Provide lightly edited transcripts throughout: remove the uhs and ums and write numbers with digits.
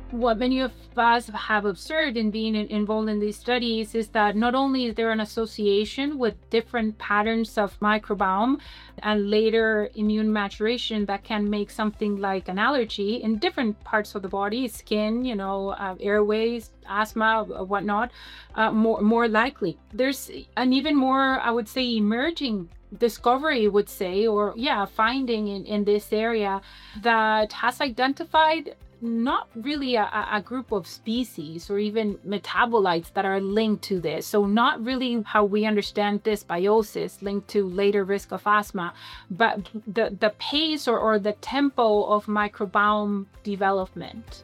What many of us have observed in being involved in these studies is that not only is there an association with different patterns of microbiome and later immune maturation that can make something like an allergy in different parts of the body, skin, airways, asthma, whatnot, more likely. There's an even more, I would say, emerging discovery would say, or finding in this area that has identified not really a group of species or even metabolites that are linked to this. So not really how we understand dysbiosis linked to later risk of asthma, but the pace or the tempo of microbiome development.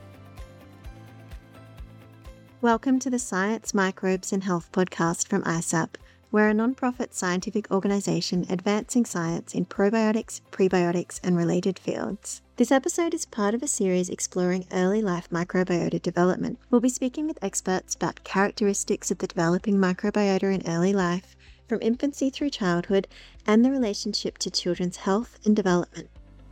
Welcome to the Science, Microbes and Health podcast from ISAP. We're a non-profit scientific organisation advancing science in probiotics, prebiotics and related fields. This episode is part of a series exploring early life microbiota development. We'll be speaking with experts about characteristics of the developing microbiota in early life, from infancy through childhood, and the relationship to children's health and development.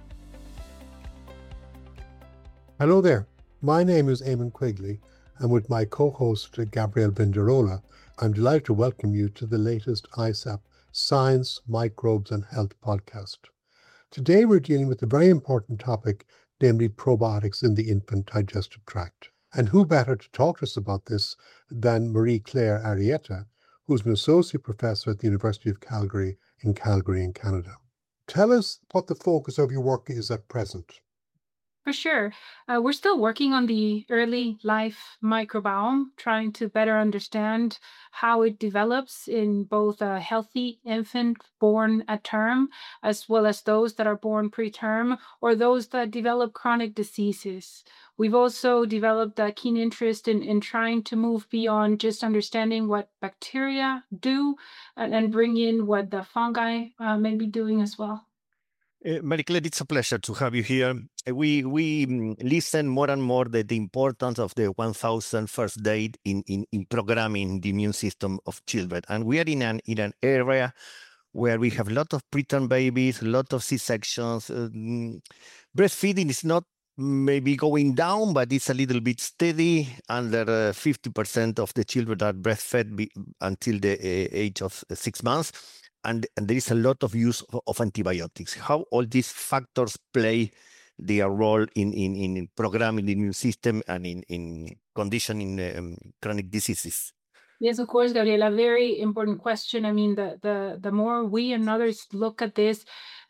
Hello there, my name is Eamon Quigley, and with my co-host Gabrielle Binderola, I'm delighted to welcome you to the latest ISAP Science, Microbes and Health podcast. Today we're dealing with a very important topic, namely probiotics in the infant digestive tract. And who better to talk to us about this than Marie-Claire Arrieta, who's an associate professor at the University of Calgary in Canada. Tell us what the focus of your work is at present. For sure. We're still working on the early life microbiome, trying to better understand how it develops in both a healthy infant born at term, as well as those that are born preterm, or those that develop chronic diseases. We've also developed a keen interest in trying to move beyond just understanding what bacteria do and bring in what the fungi may be doing as well. Marie-Claire, it's a pleasure to have you here. We listen more and more the importance of the 1,000 first day in programming the immune system of children. And we are in an area where we have a lot of preterm babies, a lot of C-sections. Breastfeeding is not maybe going down, but it's a little bit steady. Under 50% of the children are breastfed until the age of 6 months. And there is a lot of use of antibiotics. How all these factors play their role in programming the immune system and in conditioning chronic diseases? Yes, of course, Gabriela. Very important question. I mean, the more we and others look at this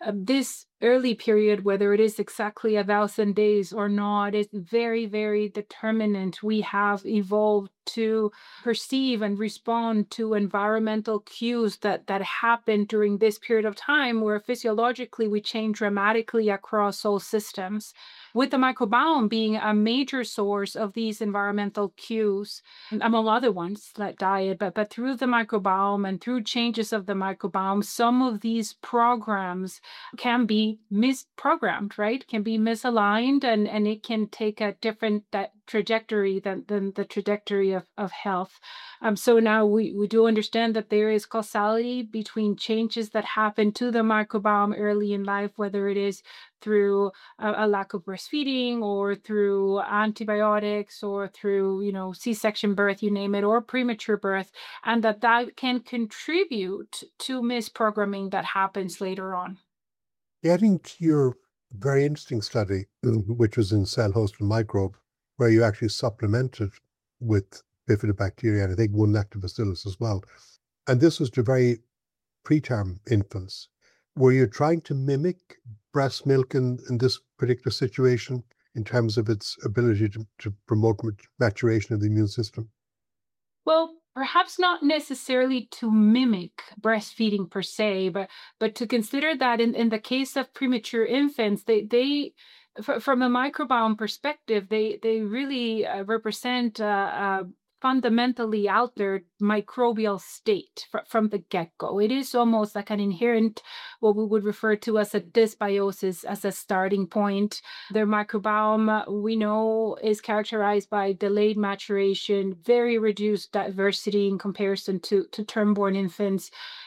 early period, whether it is exactly 1,000 days or not, is very, very determinant. We have evolved to perceive and respond to environmental cues that happen during this period of time, where physiologically we change dramatically across all systems, with the microbiome being a major source of these environmental cues, among other ones like diet, but through the microbiome and through changes of the microbiome, some of these programs can be misprogrammed, right? Can be misaligned, and it can take a different trajectory than the trajectory of health. So now we do understand that there is causality between changes that happen to the microbiome early in life, whether it is through a lack of breastfeeding or through antibiotics or through, C-section birth, you name it, or premature birth, and that can contribute to misprogramming that happens later on. Getting to your very interesting study, which was in cell-hosted microbe, where you actually supplemented with bifidobacteria and I think one lactobacillus as well. And this was to very preterm infants. Were you trying to mimic breast milk in this particular situation in terms of its ability to promote maturation of the immune system? Well, perhaps not necessarily to mimic breastfeeding per se, but to consider that in the case of premature infants, they from a microbiome perspective, they really represent a fundamentally altered microbial state from the get-go. It is almost like an inherent, what we would refer to as a dysbiosis as a starting point. Their microbiome, we know, is characterized by delayed maturation, very reduced diversity in comparison to term-born infants.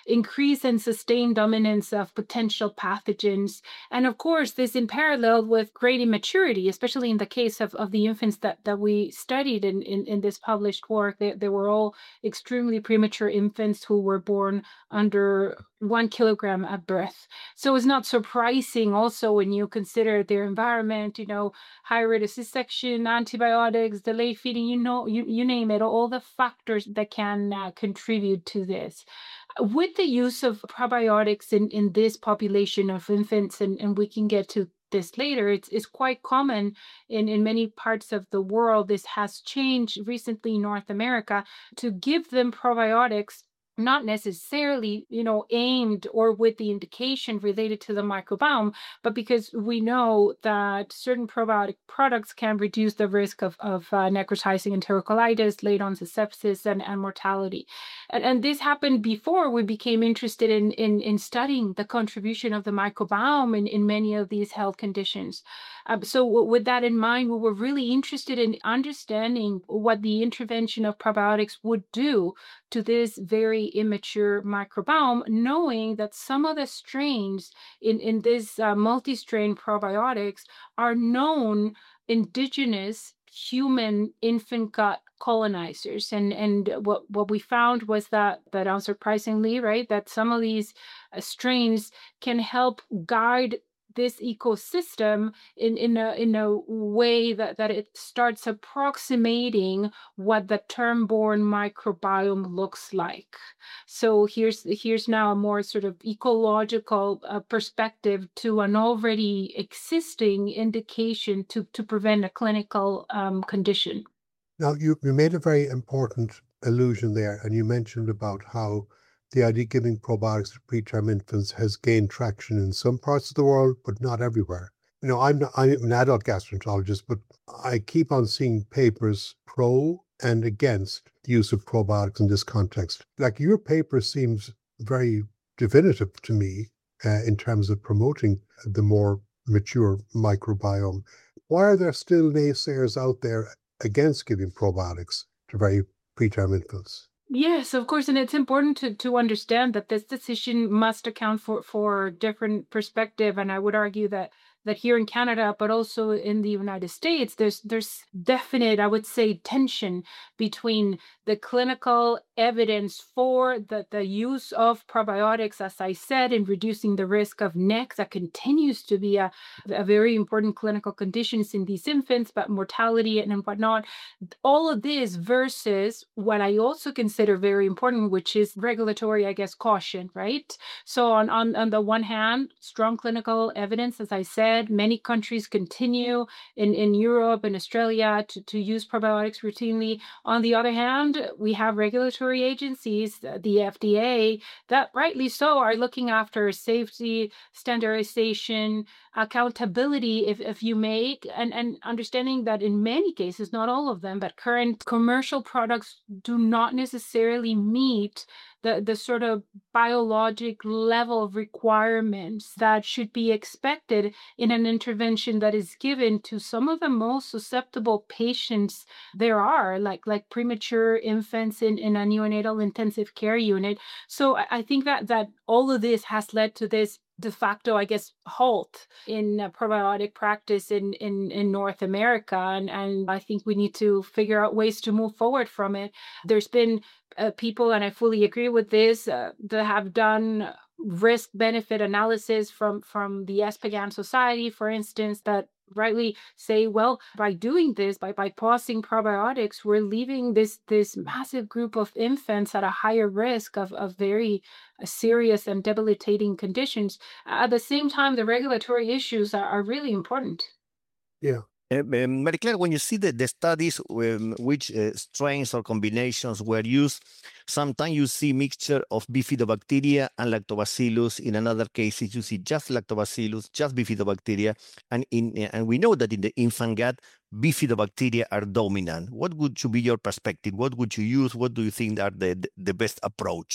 increase and sustain dominance of potential pathogens. And of course, this in parallel with great immaturity, especially in the case of the infants that we studied in this published work. They were all extremely premature infants who were born under 1 kilogram at birth. So it's not surprising also when you consider their environment, high rate of C-section, antibiotics, delayed feeding, you name it, all the factors that can contribute to this. With the use of probiotics in this population of infants, and we can get to this later, it's quite common in many parts of the world. This has changed recently in North America to give them probiotics, not necessarily, aimed or with the indication related to the microbiome, but because we know that certain probiotic products can reduce the risk of necrotizing enterocolitis, late onset sepsis, and mortality. And this happened before we became interested in studying the contribution of the microbiome in many of these health conditions. So with that in mind, we were really interested in understanding what the intervention of probiotics would do to this very immature microbiome, knowing that some of the strains in this multi-strain probiotics are known indigenous human infant gut colonizers. And what we found was that unsurprisingly, right, that some of these strains can help guide this ecosystem in a way that it starts approximating what the term-born microbiome looks like. So here's now a more sort of ecological perspective to an already existing indication to prevent a clinical condition. Now, you made a very important allusion there, and you mentioned about how the idea of giving probiotics to preterm infants has gained traction in some parts of the world, but not everywhere. I'm an adult gastroenterologist, but I keep on seeing papers pro and against the use of probiotics in this context. Like your paper seems very definitive to me in terms of promoting the more mature microbiome. Why are there still naysayers out there against giving probiotics to very preterm infants? Yes, of course. And it's important to understand that this decision must account for different perspective. And I would argue that here in Canada, but also in the United States, there's definite, I would say, tension between the clinical evidence for the use of probiotics, as I said, in reducing the risk of NEC, that continues to be a very important clinical conditions in these infants, but mortality and whatnot. All of this versus what I also consider very important, which is regulatory, I guess, caution, right? So on the one hand, strong clinical evidence, as I said, many countries continue in Europe and Australia to use probiotics routinely. On the other hand, we have regulatory agencies, the FDA, that rightly so are looking after safety, standardization, accountability, if you make, and understanding that in many cases, not all of them, but current commercial products do not necessarily meet the sort of biologic level of requirements that should be expected in an intervention that is given to some of the most susceptible patients there are, like premature infants in a neonatal intensive care unit. So I think that all of this has led to this de facto, I guess, halt in probiotic practice in North America. And I think we need to figure out ways to move forward from it. There's been people, and I fully agree with this, that have done risk-benefit analysis from the ESPGHAN Society, for instance, that rightly say, well, by doing this, by pausing probiotics, we're leaving this massive group of infants at a higher risk of very serious and debilitating conditions. At the same time, the regulatory issues are really important. Yeah. Marie Claire, when you see the studies which strains or combinations were used, sometimes you see mixture of bifidobacteria and lactobacillus. In another cases, you see just lactobacillus, just bifidobacteria. And we know that in the infant gut, bifidobacteria are dominant. What would be your perspective? What would you use? What do you think are the best approach?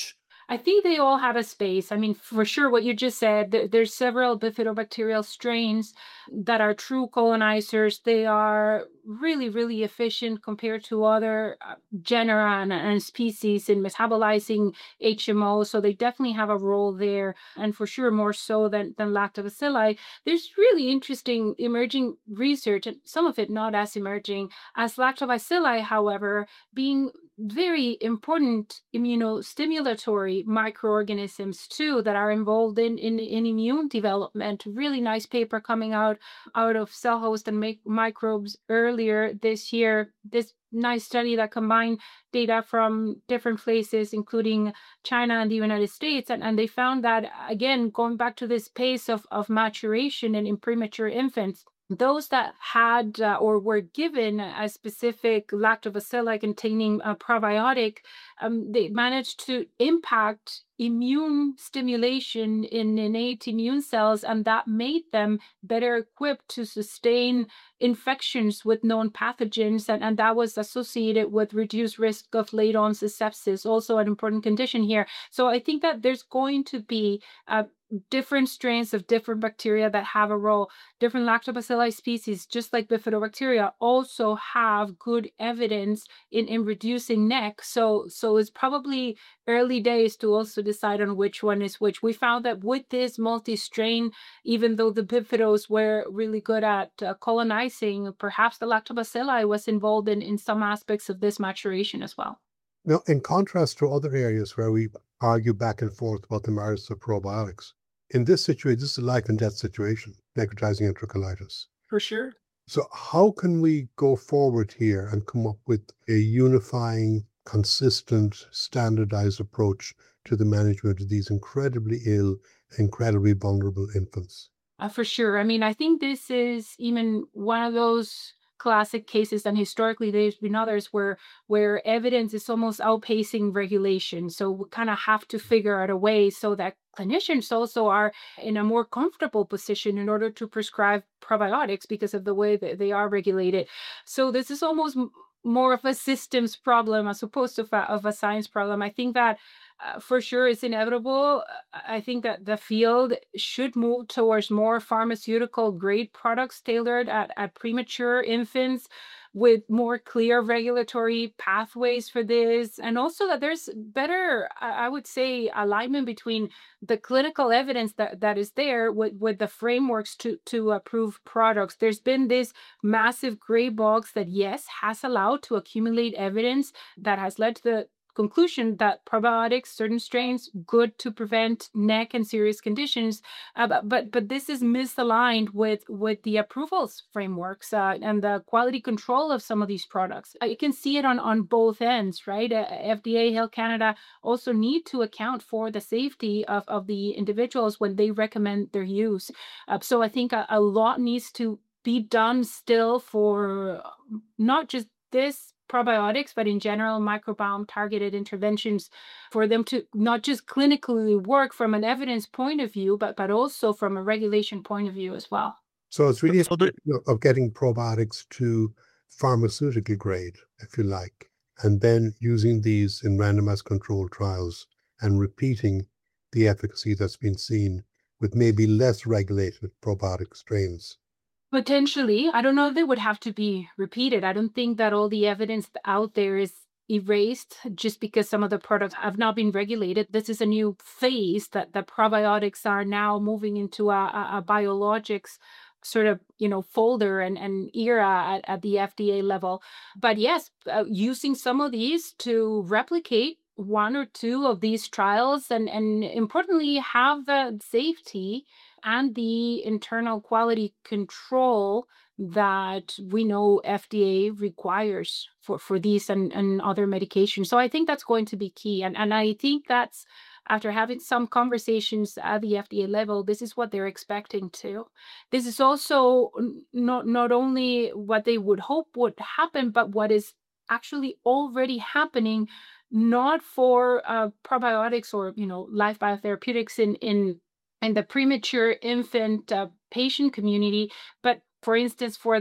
I think they all have a space. I mean, for sure, what you just said, there's several bifidobacterial strains that are true colonizers. They are really, really efficient compared to other genera and species in metabolizing HMO. So they definitely have a role there, and for sure more so than lactobacilli. There's really interesting emerging research, and some of it not as emerging as lactobacilli, however, being very important immunostimulatory microorganisms too that are involved in immune development. Really nice paper coming out of Cell Host and Microbes earlier this year. This nice study that combined data from different places, including China and the United States. And they found that, again, going back to this pace of maturation in premature infants, those that had or were given a specific lactobacilli containing a probiotic, they managed to impact immune stimulation in innate immune cells, and that made them better equipped to sustain infections with known pathogens, and that was associated with reduced risk of late onset sepsis, also an important condition here. So I think that there's going to be different strains of different bacteria that have a role. Different lactobacilli species, just like bifidobacteria, also have good evidence in reducing NEC. So it's probably early days to also decide on which one is which. We found that with this multi-strain, even though the bifidos were really good at colonizing, perhaps the lactobacilli was involved in some aspects of this maturation as well. Now, in contrast to other areas where we argue back and forth about the merits of probiotics, in this situation, this is a life and death situation, necrotizing enterocolitis. For sure. So how can we go forward here and come up with a unifying, consistent, standardized approach to the management of these incredibly ill, incredibly vulnerable infants? For sure. I mean, I think this is even one of those classic cases, and historically there's been others where evidence is almost outpacing regulation. So we kind of have to figure out a way so that clinicians also are in a more comfortable position in order to prescribe probiotics because of the way that they are regulated. So this is almost more of a systems problem as opposed to of a science problem. I think that for sure it's inevitable. I think that the field should move towards more pharmaceutical grade products tailored at premature infants, with more clear regulatory pathways for this, and also that there's better, I would say, alignment between the clinical evidence that is there with the frameworks to approve products. There's been this massive gray box that, yes, has allowed to accumulate evidence that has led to the conclusion that probiotics, certain strains, good to prevent NEC and serious conditions, but this is misaligned with the approvals frameworks and the quality control of some of these products. You can see it on both ends, right? FDA, Health Canada also need to account for the safety of the individuals when they recommend their use. So I think a lot needs to be done still for not just this probiotics, but in general, microbiome targeted interventions, for them to not just clinically work from an evidence point of view, but also from a regulation point of view as well. So it's really of getting probiotics to pharmaceutical grade, if you like, and then using these in randomized controlled trials and repeating the efficacy that's been seen with maybe less regulated probiotic strains. Potentially. I don't know if they would have to be repeated. I don't think that all the evidence out there is erased just because some of the products have not been regulated. This is a new phase that the probiotics are now moving into a biologics sort of folder and era at the FDA level. But yes, using some of these to replicate one or two of these trials and importantly have the safety and the internal quality control that we know FDA requires for these and other medications. So I think that's going to be key. And I think that's, after having some conversations at the FDA level, this is what they're expecting too. This is also not only what they would hope would happen, but what is actually already happening, not for probiotics or life biotherapeutics in the premature infant patient community, but for instance, for the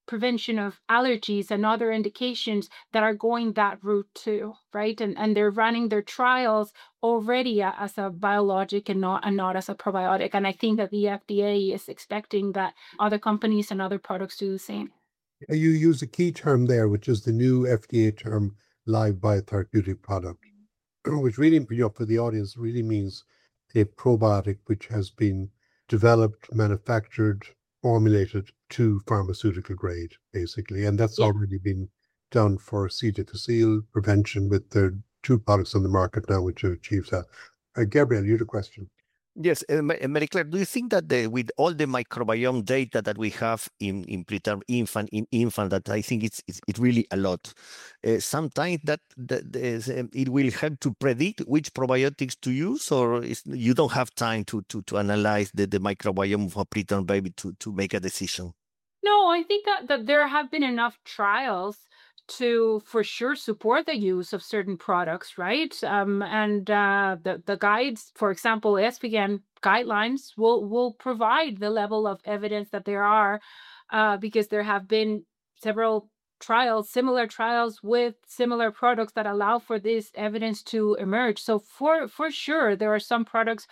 prevention of allergies and other indications that are going that route too, right? And they're running their trials already as a biologic and not as a probiotic. And I think that the FDA is expecting that other companies and other products do the same. You use a key term there, which is the new FDA term, live biotherapeutic product, which really, for the audience, really means a probiotic which has been developed, manufactured, formulated to pharmaceutical grade, basically. And that's already been done for C. difficile prevention with the 2 products on the market now, which achieves that. Gabriel, you had a question. Yes, Mary Claire, do you think that with all the microbiome data that we have in preterm infant, that I think it's really a lot, sometimes that it will help to predict which probiotics to use, or you don't have time to analyze the microbiome of a preterm baby to make a decision? No, I think that there have been enough trials to for sure support the use of certain products, right? And the guides, for example, SPGAN guidelines will provide the level of evidence that there are, because there have been several trials, similar trials with similar products that allow for this evidence to emerge. So for sure, there are some products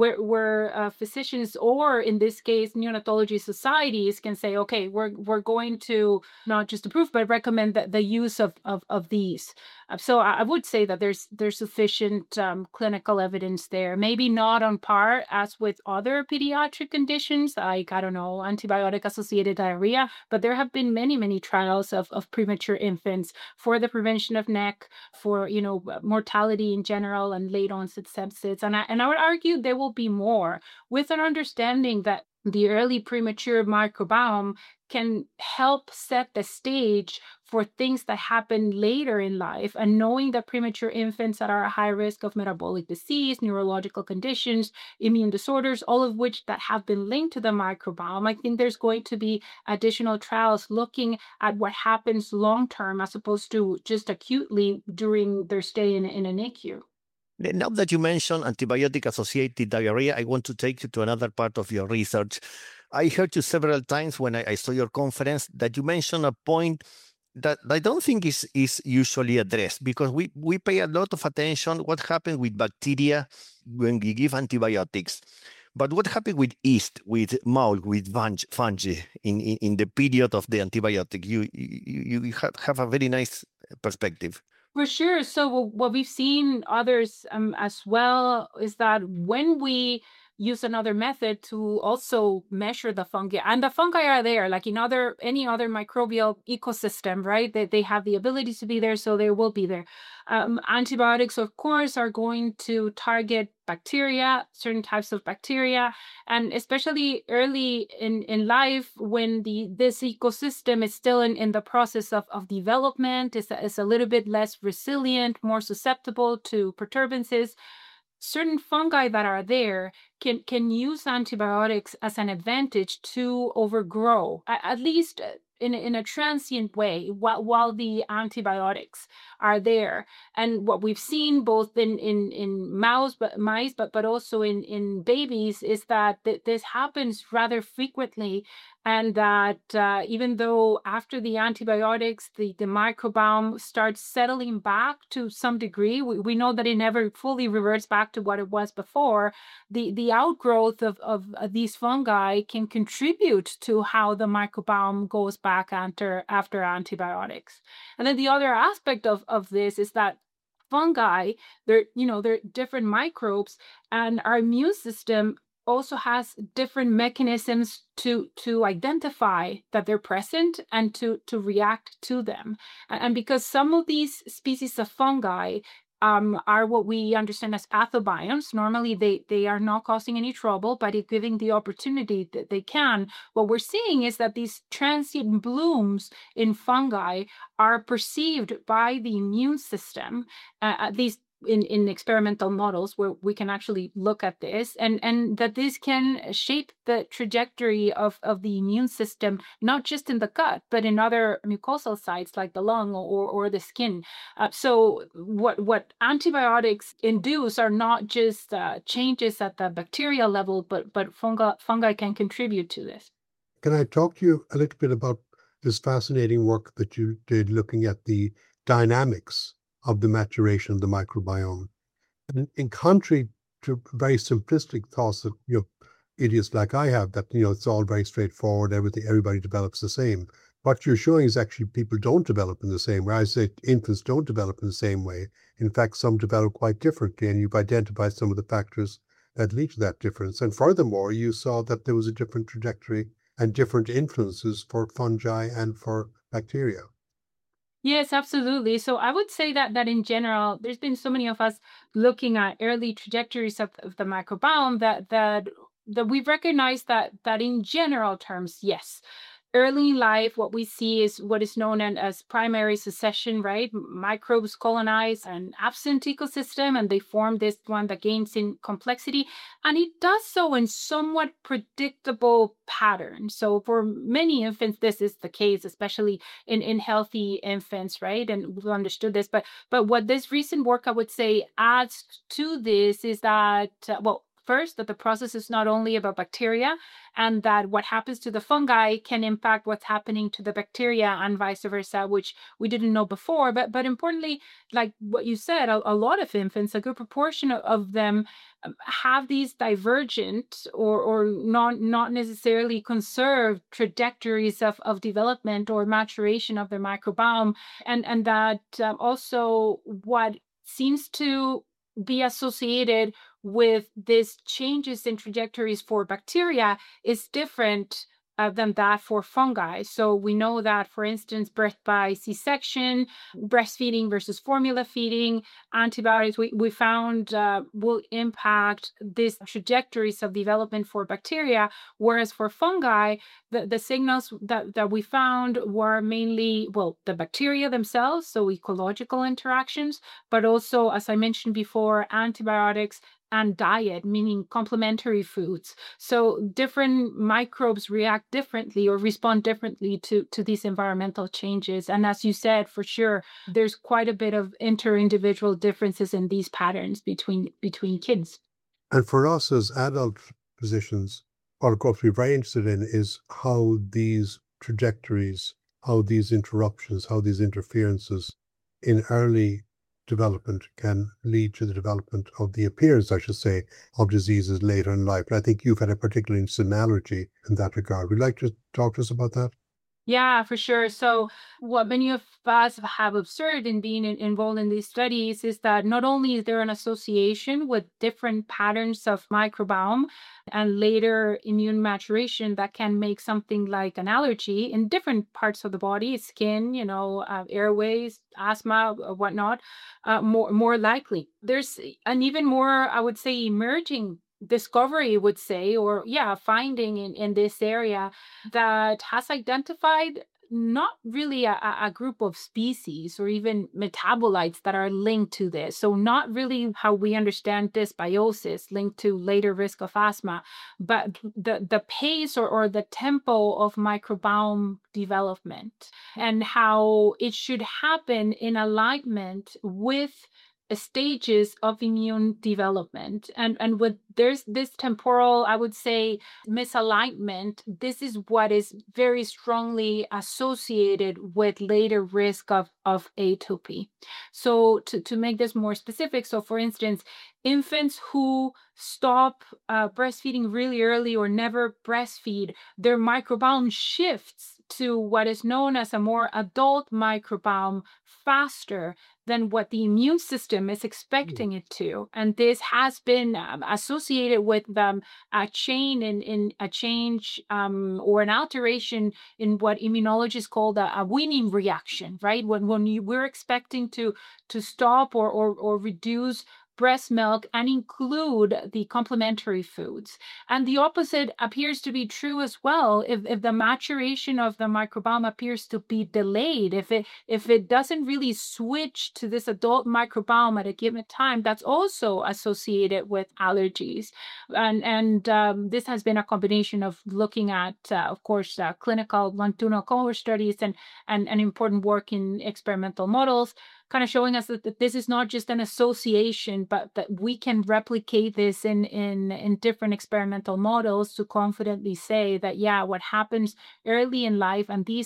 where physicians, or in this case, neonatology societies, can say, okay, we're going to not just approve but recommend the use of these. So I would say that there's sufficient clinical evidence there. Maybe not on par as with other pediatric conditions, like, I don't know, antibiotic-associated diarrhea, but there have been many trials of premature infants for the prevention of NEC, for mortality in general and late onset sepsis, and I would argue there will be more, with an understanding that the early premature microbiome can help set the stage for things that happen later in life. And knowing that premature infants that are at high risk of metabolic disease, neurological conditions, immune disorders, all of which that have been linked to the microbiome, I think there's going to be additional trials looking at what happens long term as opposed to just acutely during their stay in a NICU. Now that you mentioned antibiotic-associated diarrhea, I want to take you to another part of your research. I heard you several times when I saw your conference that you mentioned a point that I don't think is usually addressed, because we pay a lot of attention what happens with bacteria when we give antibiotics. But what happened with yeast, with mold, with fungi in the period of the antibiotic? You have a very nice perspective. For sure. So what we've seen others as well is that when we use another method to also measure the fungi, and the fungi are there, like in any other microbial ecosystem, right? They have the ability to be there, so they will be there. Antibiotics, of course, are going to target bacteria, certain types of bacteria, and especially early in life, when this ecosystem is still in the process of development, is a little bit less resilient, more susceptible to perturbances. Certain fungi that are there can use antibiotics as an advantage to overgrow, at least in a transient way, while the antibiotics are there. And what we've seen both in mice, but also in babies, is that this happens rather frequently, and that even though after the antibiotics, the microbiome starts settling back to some degree, we know that it never fully reverts back to what it was before. The outgrowth of these fungi can contribute to how the microbiome goes back after antibiotics. And then the other aspect of this is that fungi, they're different microbes, and our immune system also has different mechanisms to identify that they're present and to react to them. And because some of these species of fungi are what we understand as pathobionts. Normally, they are not causing any trouble, but if giving the opportunity that they can, what we're seeing is that these transient blooms in fungi are perceived by the immune system, at least in experimental models where we can actually look at this, and that this can shape the trajectory of the immune system, not just in the gut, but in other mucosal sites like the lung or the skin. So what antibiotics induce are not just changes at the bacterial level, but fungi can contribute to this. Can I talk to you a little bit about this fascinating work that you did looking at the dynamics of the maturation of the microbiome. And in contrary to very simplistic thoughts that idiots like I have, that it's all very straightforward, everybody develops the same. What you're showing is actually people don't develop in the same way. I say infants don't develop in the same way. In fact, some develop quite differently, and you've identified some of the factors that lead to that difference. And furthermore, you saw that there was a different trajectory and different influences for fungi and for bacteria. Yes, absolutely. So I would say that in general, there's been so many of us looking at early trajectories of the microbiome that we've recognized that in general terms, yes. Early in life, what we see is what is known as primary succession, right? Microbes colonize an absent ecosystem and they form this one that gains in complexity. And it does so in somewhat predictable patterns. So for many infants, this is the case, especially in healthy infants, right? And we've understood this. But what this recent work, I would say, adds to this is that, first, that the process is not only about bacteria, and that what happens to the fungi can impact what's happening to the bacteria and vice versa, which we didn't know before. But importantly, like what you said, a lot of infants, a good proportion of them have these divergent or not necessarily conserved trajectories of development or maturation of their microbiome. And that also what seems to be associated with these changes in trajectories for bacteria is different than that for fungi. So we know that, for instance, birth by C-section, breastfeeding versus formula feeding, antibiotics, we found will impact these trajectories of development for bacteria, whereas for fungi, the signals that we found were mainly, the bacteria themselves, so ecological interactions, but also, as I mentioned before, antibiotics and diet, meaning complementary foods. So different microbes react differently or respond differently to these environmental changes. And as you said, for sure, there's quite a bit of inter-individual differences in these patterns between kids. And for us as adult physicians, what of course we're very interested in is how these trajectories, how these interruptions, how these interferences in early development can lead to the development of the appearance, I should say, of diseases later in life. And I think you've had a particularly interesting analogy in that regard. Would you like to talk to us about that? Yeah, for sure. So what many of us have observed in being involved in these studies is that not only is there an association with different patterns of microbiome and later immune maturation that can make something like an allergy in different parts of the body, skin, airways, asthma, whatnot, more likely. There's an even more, I would say, emerging discovery would say, or finding in this area that has identified not really a group of species or even metabolites that are linked to this. So not really how we understand dysbiosis linked to later risk of asthma, but the pace or the tempo of microbiome development and how it should happen in alignment with stages of immune development. And with there's this temporal, I would say, misalignment, this is what is very strongly associated with later risk of atopy. So to make this more specific, so for instance, infants who stop breastfeeding really early or never breastfeed, their microbiome shifts to what is known as a more adult microbiome faster than what the immune system is expecting it to. And this has been associated with a change or an alteration in what immunologists call a weaning reaction, right? When we're expecting to stop or reduce breast milk and include the complementary foods. And the opposite appears to be true as well. If the maturation of the microbiome appears to be delayed, if it doesn't really switch to this adult microbiome at a given time, that's also associated with allergies. And this has been a combination of looking at, of course, clinical longitudinal cohort studies and important work in experimental models, kind of showing us that this is not just an association, but that we can replicate this in different experimental models to confidently say that, what happens early in life and these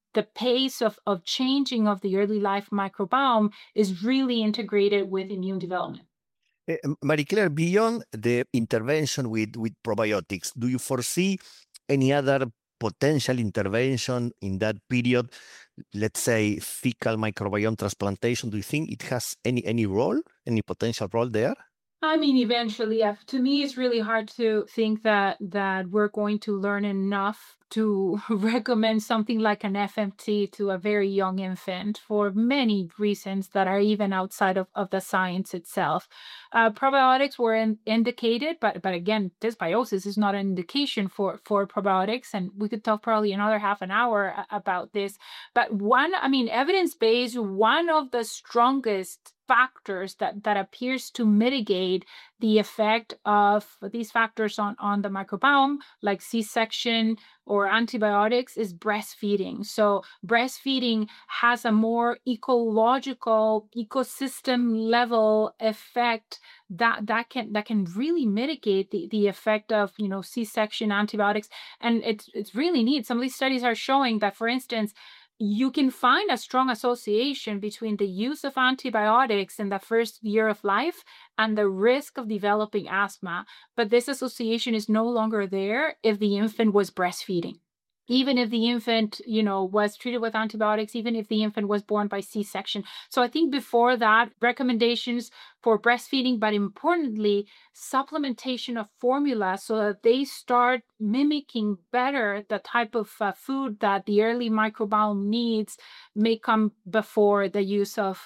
the pace of changing of the early life microbiome is really integrated with immune development. Marie-Claire, beyond the intervention with probiotics, do you foresee any other potential intervention in that period? Let's say fecal microbiome transplantation. Do you think it has any role, any potential role there? I mean, eventually, yeah. To me, it's really hard to think that we're going to learn enough to recommend something like an FMT to a very young infant for many reasons that are even outside of the science itself. Probiotics were indicated, but again, dysbiosis is not an indication for probiotics, and we could talk probably another half an hour about this. But evidence-based, one of the strongest factors that appears to mitigate the effect of these factors on the microbiome, like C-section or antibiotics, is breastfeeding. So breastfeeding has a more ecological, ecosystem level effect that can really mitigate the effect of C-section antibiotics. And it's really neat. Some of these studies are showing that, for instance, you can find a strong association between the use of antibiotics in the first year of life and the risk of developing asthma. But this association is no longer there if the infant was breastfeeding. Even if the infant, was treated with antibiotics, even if the infant was born by C-section. So I think before that, recommendations for breastfeeding, but importantly, supplementation of formula so that they start mimicking better the type of food that the early microbiome needs, may come before the use of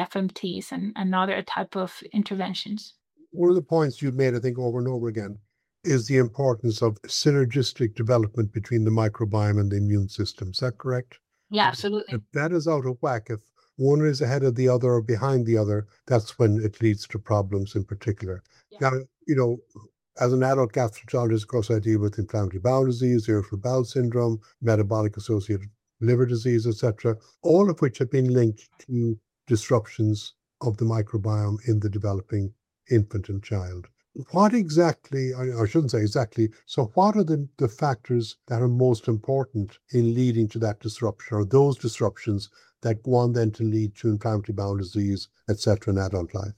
FMTs and other type of interventions. One of the points you've made, I think, over and over again, is the importance of synergistic development between the microbiome and the immune system. Is that correct? Yeah, absolutely. If that is out of whack, if one is ahead of the other or behind the other, that's when it leads to problems in particular. Yeah. Now, as an adult gastroenterologist, of course, I deal with inflammatory bowel disease, irritable bowel syndrome, metabolic associated liver disease, etc., all of which have been linked to disruptions of the microbiome in the developing infant and child. What exactly, I shouldn't say exactly, so what are the factors that are most important in leading to that disruption, or those disruptions that go on then to lead to inflammatory bowel disease, etc., in adult life?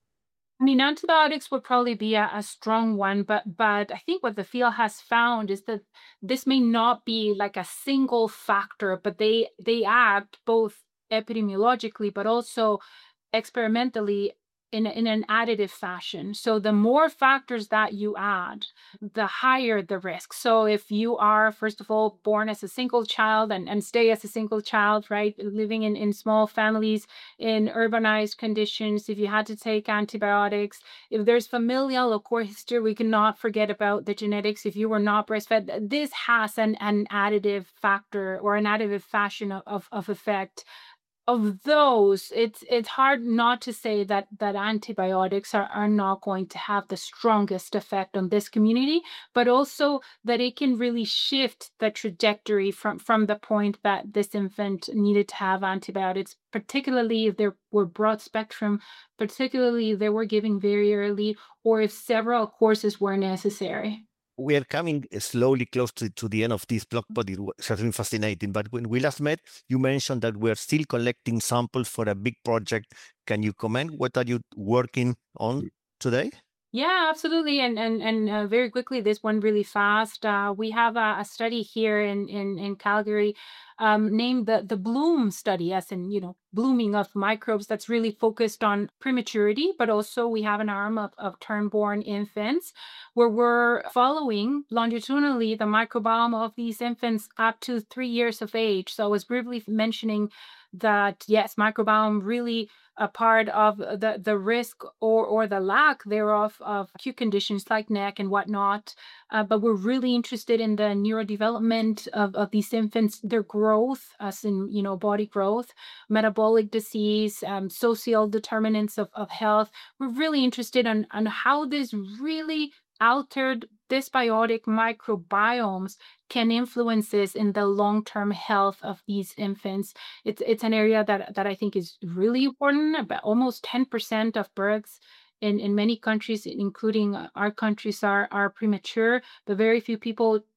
Antibiotics would probably be a strong one, but I think what the field has found is that this may not be like a single factor, but they act both epidemiologically, but also experimentally in an additive fashion. So the more factors that you add, the higher the risk. So if you are, first of all, born as a single child and stay as a single child, right, living in small families, in urbanized conditions, if you had to take antibiotics, if there's familial or core history, we cannot forget about the genetics. If you were not breastfed, this has an additive factor or an additive fashion of effect. Of those, it's hard not to say that antibiotics are not going to have the strongest effect on this community, but also that it can really shift the trajectory from the point that this infant needed to have antibiotics, particularly if they were broad spectrum, particularly if they were given very early, or if several courses were necessary. We are coming slowly close to the end of this blog, but it was certainly fascinating. But when we last met, you mentioned that we're still collecting samples for a big project. Can you comment? What are you working on today? Yeah, absolutely. And very quickly, this one really fast. We have a study here in Calgary named the Bloom study, as in, blooming of microbes, that's really focused on prematurity, but also we have an arm of term-born infants where we're following longitudinally the microbiome of these infants up to 3 years of age. So I was briefly mentioning that, yes, microbiome really a part of the risk or the lack thereof of acute conditions like neck and whatnot. But we're really interested in the neurodevelopment of these infants, their growth, as in, body growth, metabolic disease, social determinants of health. We're really interested on how this really altered dysbiotic microbiomes can influence this in the long-term health of these infants. It's an area that I think is really important. About almost 10% of births in many countries, including our countries, are premature, but very few people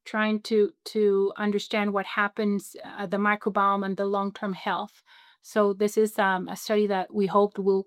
trying to understand what happens, the microbiome and the long-term health. So this is a study that we hope will,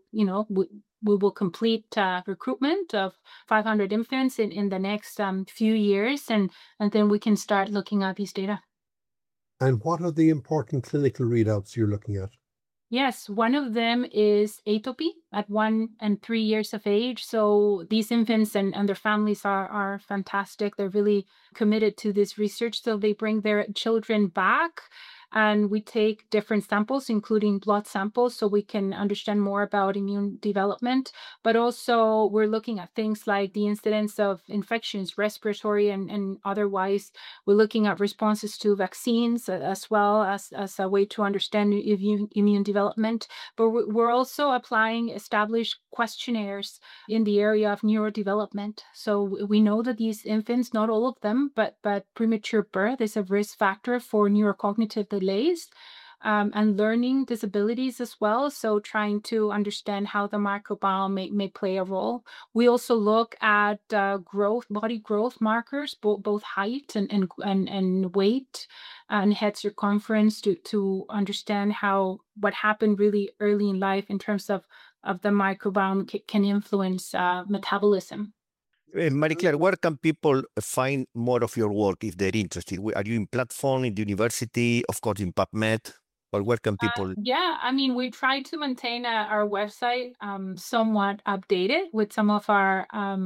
we will complete recruitment of 500 infants in the next few years, and then we can start looking at these data. And what are the important clinical readouts you're looking at? Yes, one of them is atopy at 1 and 3 years of age. So these infants and their families are fantastic. They're really committed to this research. So they bring their children back, and we take different samples, including blood samples, so we can understand more about immune development. But also we're looking at things like the incidence of infections, respiratory and otherwise. We're looking at responses to vaccines as well as a way to understand immune development. But we're also applying established questionnaires in the area of neurodevelopment. So we know that these infants, not all of them, but premature birth is a risk factor for neurocognitive delays and learning disabilities as well. So trying to understand how the microbiome may play a role. We also look at body growth markers, both height and weight and head circumference to understand what happened really early in life in terms of the microbiome can influence metabolism. Marie-Claire, where can people find more of your work if they're interested? Are you in platform, in the university, of course, in PubMed? Or where can people? Yeah, I mean, we try to maintain our website somewhat updated with some of our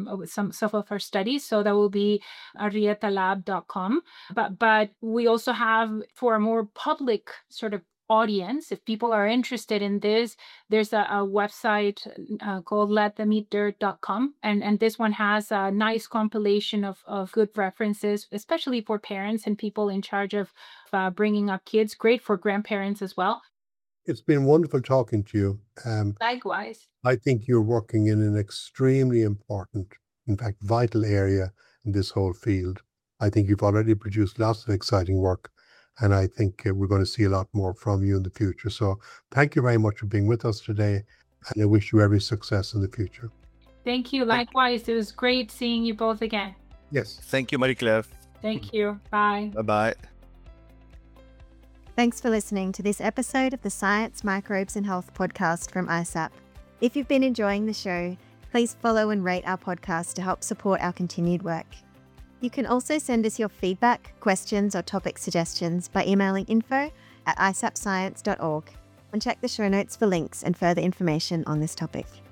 studies. So that will be arrietalab.com. But we also have, for a more public sort of audience, if people are interested in this, there's a website called letthemeatdirt.com, and this one has a nice compilation of good references, especially for parents and people in charge of bringing up kids. Great for grandparents as well. It's been wonderful talking to you. Likewise. I think you're working in an extremely important, in fact, vital area in this whole field. I think you've already produced lots of exciting work, and I think we're going to see a lot more from you in the future. So thank you very much for being with us today, and I wish you every success in the future. Thank you. Likewise. It was great seeing you both again. Yes. Thank you, Marie-Claire. Thank you. Bye. Bye-bye. Thanks for listening to this episode of the Science, Microbes and Health podcast from ISAP. If you've been enjoying the show, please follow and rate our podcast to help support our continued work. You can also send us your feedback, questions or topic suggestions by emailing info@isapscience.org, and check the show notes for links and further information on this topic.